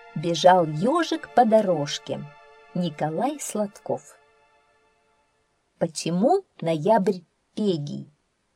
Бежал ежик по дорожке. Николай Сладков. Почему ноябрь пегий?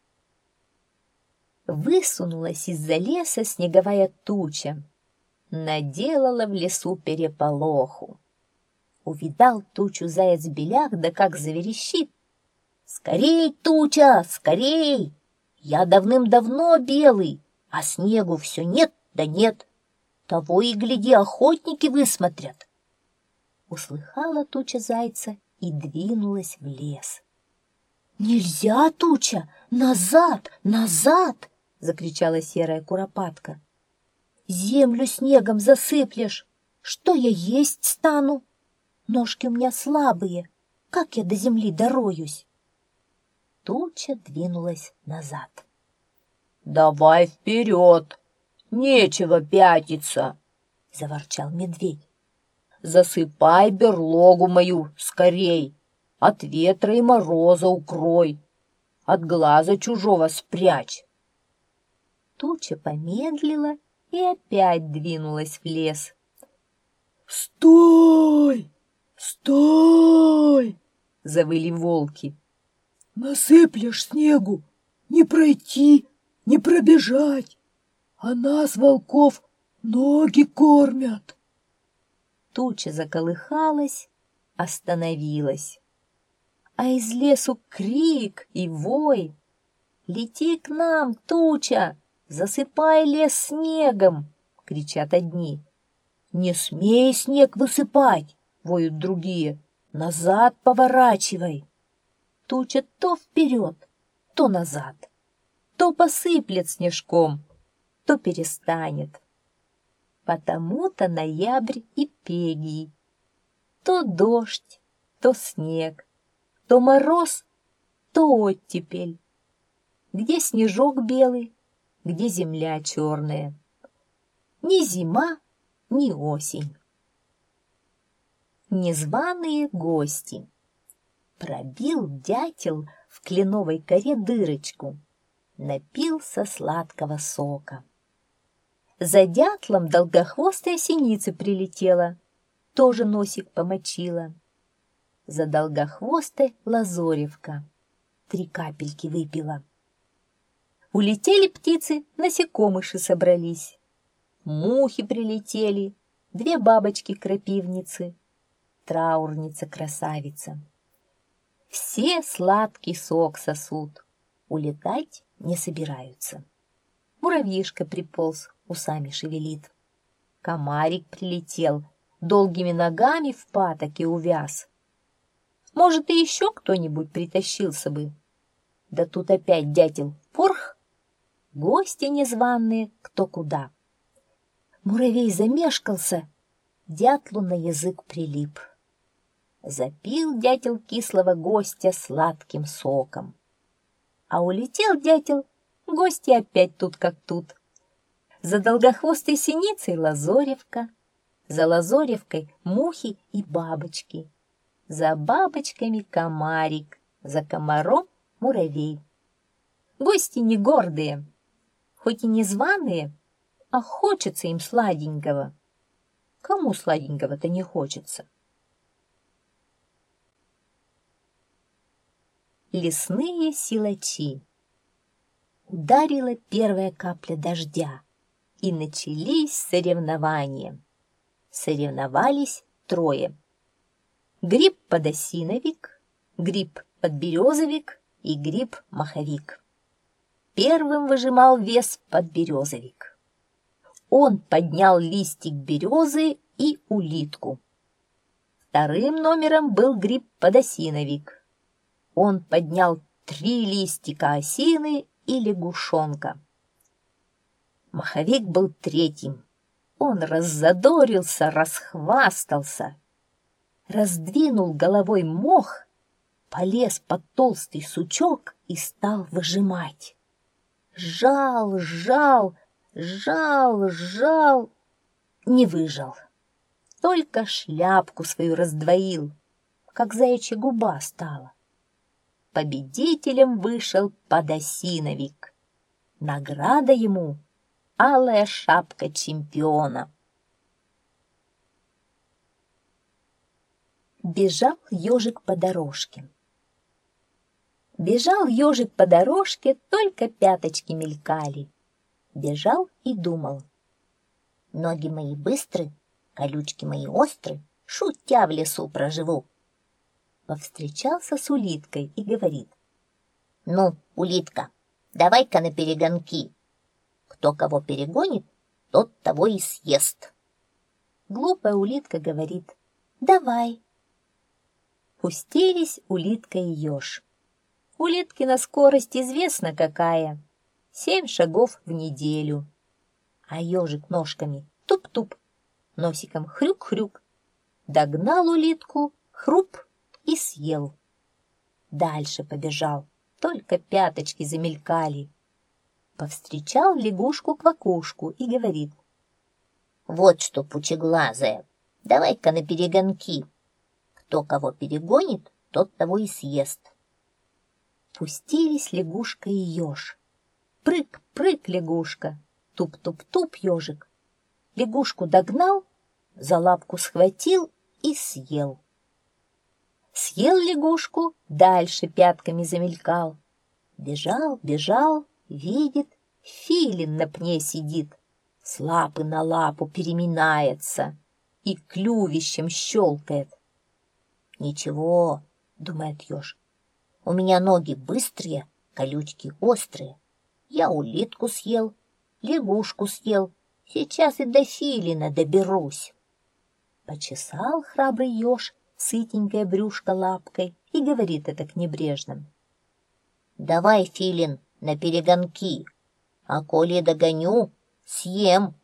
Высунулась из-за леса снеговая туча, наделала в лесу переполоху. Увидал тучу заяц-беляк, да как заверещит: «Скорей, туча, скорей! Я давным-давно белый, а снегу все нет да нет. Того и гляди, охотники высмотрят». Услыхала туча зайца и двинулась в лес. «Нельзя, туча! Назад! Назад!» — закричала серая куропатка. «Землю снегом засыплешь! Что я есть стану? Ножки у меня слабые, как я до земли дороюсь?» Туча двинулась назад. «Давай вперед! Нечего пятиться!» — заворчал медведь. «Засыпай берлогу мою скорей, от ветра и мороза укрой, от глаза чужого спрячь». Туча помедлила и опять двинулась в лес. «Стой! Стой!» — завыли волки. «Насыплешь снегу, не пройти, не пробежать, а нас, волков, ноги кормят». Туча заколыхалась, остановилась. А из лесу крик и вой: «Лети к нам, туча! Засыпай лес снегом!» — кричат одни. «Не смей снег высыпать!» — воют другие. «Назад поворачивай!» Туча то вперед, то назад, то посыплет снежком, то перестанет. Потому-то ноябрь и пегий. То дождь, то снег, то мороз, то оттепель. Где снежок белый, где земля черная. Ни зима, ни осень. Незваные гости. Пробил дятел в кленовой коре дырочку, напился сладкого сока. За дятлом долгохвостая синица прилетела, тоже носик помочила. За долгохвостой лазоревка 3 капельки выпила. Улетели птицы, насекомыши собрались. Мухи прилетели, 2 бабочки-крапивницы, траурница-красавица. Все сладкий сок сосут, улетать не собираются. Муравьишка приполз, усами шевелит. Комарик прилетел, долгими ногами в патоке увяз. Может, и еще кто-нибудь притащился бы. Да тут опять дятел порх, гости незваные кто куда. Муравей замешкался, дятлу на язык прилип. Запил дятел кислого гостя сладким соком. А улетел дятел, гости опять тут как тут. За долгохвостой синицей лазоревка, за лазоревкой мухи и бабочки, за бабочками комарик, за комаром муравей. Гости не гордые, хоть и не званые, а хочется им сладенького. Кому сладенького-то не хочется? Лесные силачи. Ударила первая капля дождя, и начались соревнования. Соревновались 3: гриб-подосиновик, гриб-подберезовик и гриб-маховик. Первым выжимал вес подберезовик. Он поднял листик березы и улитку. Вторым номером был гриб-подосиновик. Он поднял 3 листика осины и лягушонка. Маховик был 3-м. Он раззадорился, расхвастался, раздвинул головой мох, полез под толстый сучок и стал выжимать. Жал, жал, жал, жал, не выжал. Только шляпку свою раздвоил, как заячья губа стала. Победителем вышел подосиновик. Награда ему — алая шапка чемпиона. Бежал ежик по дорожке. Бежал ежик по дорожке, только пяточки мелькали. Бежал и думал: ноги мои быстры, колючки мои остры, шутя в лесу проживу. Повстречался с улиткой и говорит: ну, улитка, давай-ка на перегонки. Кто кого перегонит, тот того и съест. Глупая улитка говорит: давай. Пустились улитка и еж. Улиткина скорость известна какая: 7 шагов в неделю. А ежик ножками туп-туп, носиком хрюк-хрюк. Догнал улитку, хруп, и съел. Дальше побежал, только пяточки замелькали. Повстречал лягушку-квакушку и говорит: вот что, пучеглазая, давай-ка на перегонки. Кто кого перегонит, тот того и съест. Пустились лягушка и еж. Прыг-прыг лягушка, туп-туп-туп ежик. Лягушку догнал, за лапку схватил и съел. Съел лягушку, дальше пятками замелькал. Бежал, бежал, видит, филин на пне сидит, с лапы на лапу переминается и клювищем щелкает. Ничего, думает еж, у меня ноги быстрые, колючки острые. Я улитку съел, лягушку съел, сейчас и до филина доберусь. Почесал храбрый еж сытенькое брюшко лапкой и говорит это к небрежным: давай, филин, на перегонки, а коли догоню, съем.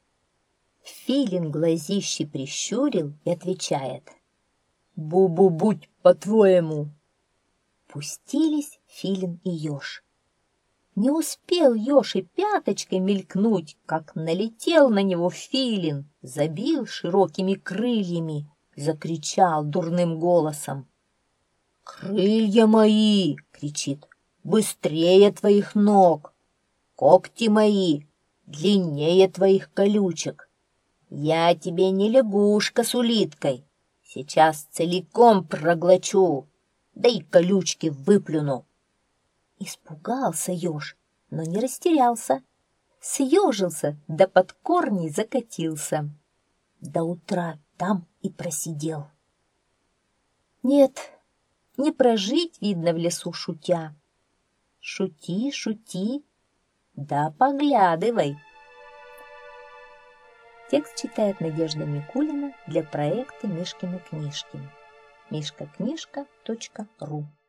Филин глазищи прищурил и отвечает: бу-бу-будь, по-твоему. Пустились филин и еж. Не успел еж и пяточкой мелькнуть, как налетел на него филин, забил широкими крыльями, закричал дурным голосом: крылья мои, кричит, быстрее твоих ног, когти мои длиннее твоих колючек. Я тебе не лягушка с улиткой, сейчас целиком проглочу, да и колючки выплюну. Испугался еж, но не растерялся, съежился, да под корни закатился. До утра там и просидел. Нет, не прожить, видно, в лесу шутя. Шути, шути, да поглядывай. Текст читает Надежда Микулина для проекта Мишкины книжки. mishkaknижка.ру